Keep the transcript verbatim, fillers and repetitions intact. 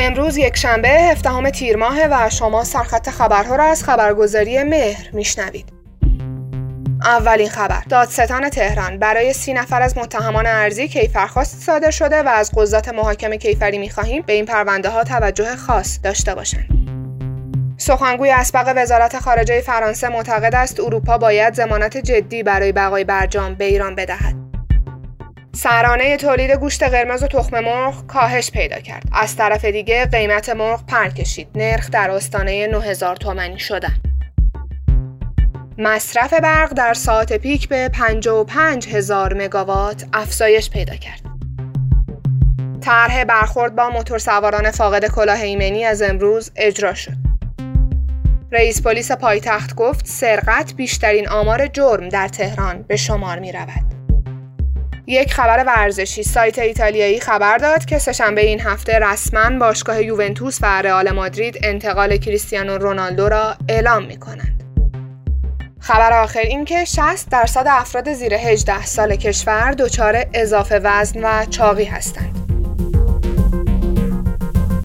امروز یک شنبه هفدهم تیر ماه و شما سرخط خبرها را از خبرگزاری مهر میشنوید. اولین خبر: دادستان تهران برای سی نفر از متهمان ارضی کیفرخواست صادر شده و از قضات محاکم کیفری می‌خواهیم به این پرونده ها توجه خاص داشته باشند. سخنگوی اسبق وزارت خارجه فرانسه معتقد است اروپا باید ضمانت جدی برای بقای برجام به ایران بدهد. سرانه تولید گوشت قرمز و تخم مرغ کاهش پیدا کرد. از طرف دیگه قیمت مرغ پر کشید. نرخ در آستانه نه هزار تومانی شدن. مصرف برق در ساعت پیک به پنجاه و پنج هزار مگاوات افزایش پیدا کرد. طرح برخورد با موتورسواران فاقد کلاه ایمنی از امروز اجرا شد. رئیس پلیس پایتخت گفت سرقت بیشترین آمار جرم در تهران به شمار می رود. یک خبر ورزشی: سایت ایتالیایی خبر داد که سه‌شنبه این هفته رسما باشگاه یوونتوس و رئال مادرید انتقال کریستیانو رونالدو را اعلام می کنند. خبر آخر این که شصت درصد افراد زیر هجده سال کشور دچار اضافه وزن و چاقی هستند.